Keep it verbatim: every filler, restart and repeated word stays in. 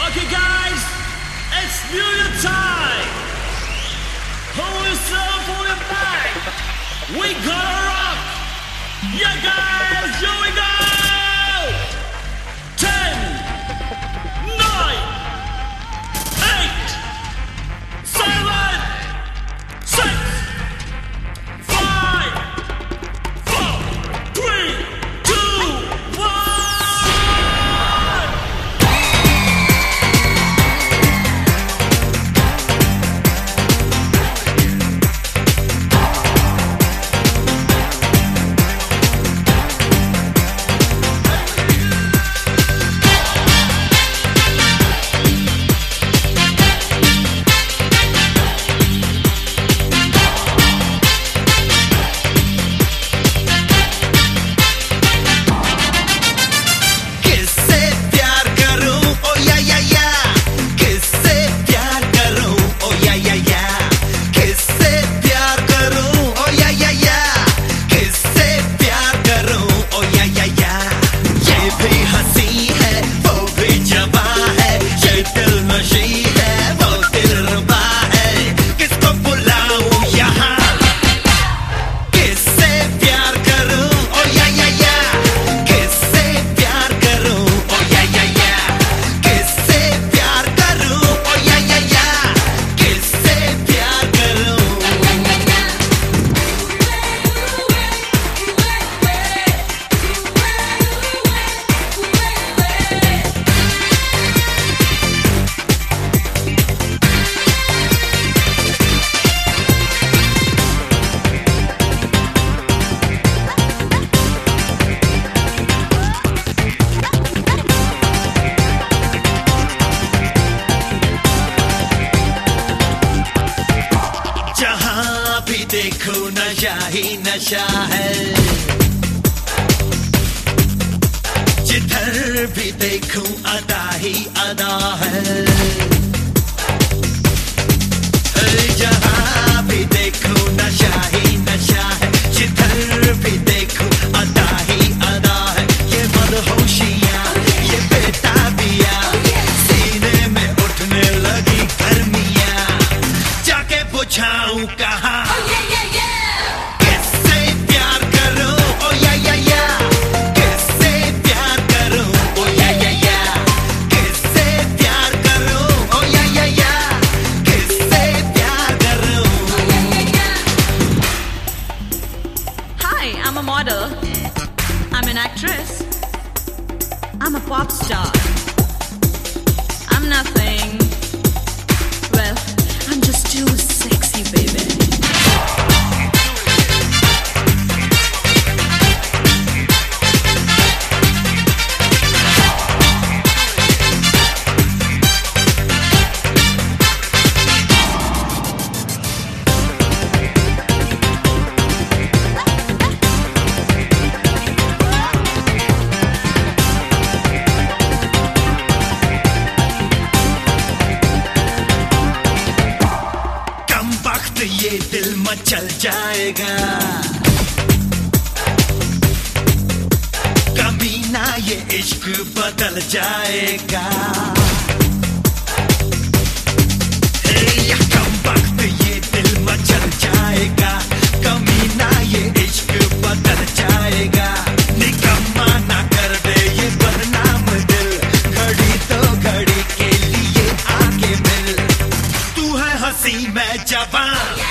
Okay, guys, it's New Year time. Hold yourself on your back. We gonna rock. Yeah, guys, here we go. Ten, nine, eight, seven, six, five, four, three, two, one. देखो नशा ही नशा है, जिधर भी देखूं अदा ही अदा है। जहां भी देखूं नशा ही नशा है, जिधर भी देखूं अदा ही अदा है। ये मदहोशियां, ये बेताबियां, सीने में उठने लगी गर्मियां, जाके बुझाऊं कहाँ। I'm a model, I'm an actress, I'm a pop star. I'm nothing, well, I'm just too sexy, baby. ये दिल मचल जाएगा, कभी ना ये इश्क बदल जाएगा। या कम वक्त ये दिल मचल जाएगा, कभी ना ये इश्क बदल जाएगा। निकम्मा ना कर दे ये बदनाम दिल, घड़ी तो घड़ी के लिए आगे मिल। तू है हंसी मैं जवान,